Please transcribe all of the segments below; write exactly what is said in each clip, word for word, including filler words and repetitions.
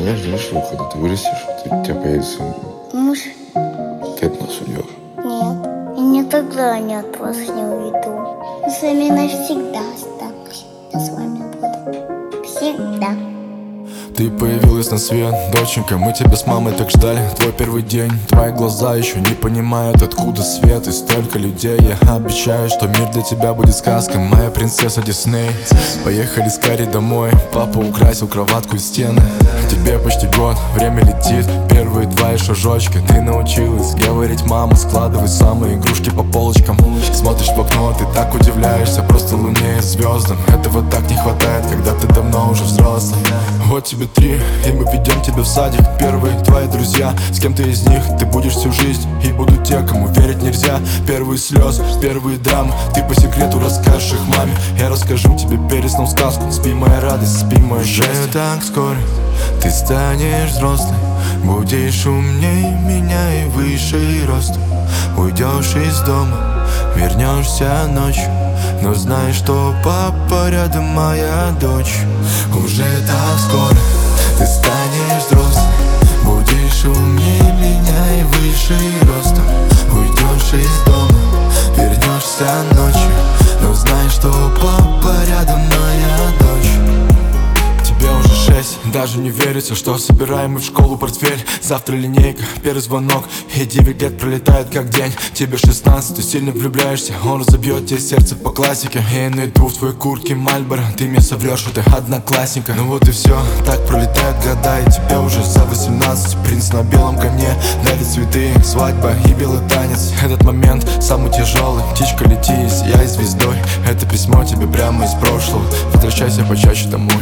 переживаешь, да, что когда ты вырастешь, ты, у тебя появится Муж? ты от нас уйдешь? Нет, я никогда не от вас не уйду. Я с вами навсегда останусь. Я с вами буду. Всегда. Ты появилась на свет, доченька, мы тебя с мамой так ждали. Твой первый день, твои глаза еще не понимают, откуда свет и столько людей. Я обещаю, что мир для тебя будет сказкой, моя принцесса Дисней. Поехали скорее домой, папа украсил кроватку и стены. Тебе почти год, время летит, первые твои шажочки. Ты научилась говорить, мама, складывай самые игрушки по полочкам. Смотришь в окно, ты так удивляешься, просто луне и звездам. Этого так не хватает, когда ты давно уже взрослый. Вот тебе три, и мы ведем тебя в садик. Первые твои друзья, с кем-то из них ты будешь всю жизнь. И будут те, кому верить нельзя. Первые слезы, первые драмы, ты по секрету расскажешь их маме. Я расскажу тебе перед сном сказку. Спи, моя радость, спи, моя жизнь. Так скоро ты станешь взрослой, будешь умней меня и выше ростом. Уйдешь из дома, вернешься ночью, но знай, что папа рядом, моя дочь. Уже так скоро ты станешь взрослым, будешь умнее меня и выше ростом. Уйдешь из дома, вернешься ночью, но знай, что папа рядом, моя дочь. Тебе уже шесть, даже не верится, что собираем мы в школу портфель. Завтра линейка, первый звонок, и девять лет пролетает как день. Тебе шестнадцать, ты сильно влюбляешься, он разобьет тебе сердце по классике. Я найду в твоей куртке Мальборо, ты мне соврешь, что ты одноклассника. Ну вот и все, так пролетают года, и тебе уже за восемнадцать. Принц на белом коне, дарит цветы, свадьба и белый танец. Этот момент самый тяжелый, птичка лети, я звездой. Это письмо тебе прямо из прошлого, возвращайся почаще домой.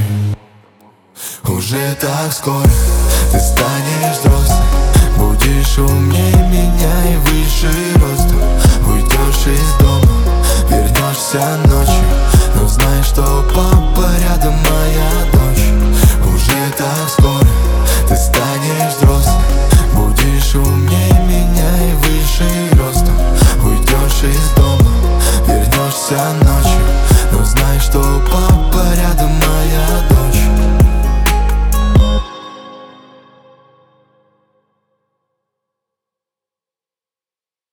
Уже так скоро ты станешь взрослым, будешь умнее меня и выше ростом. Уйдешь из дома, вернешься ночью,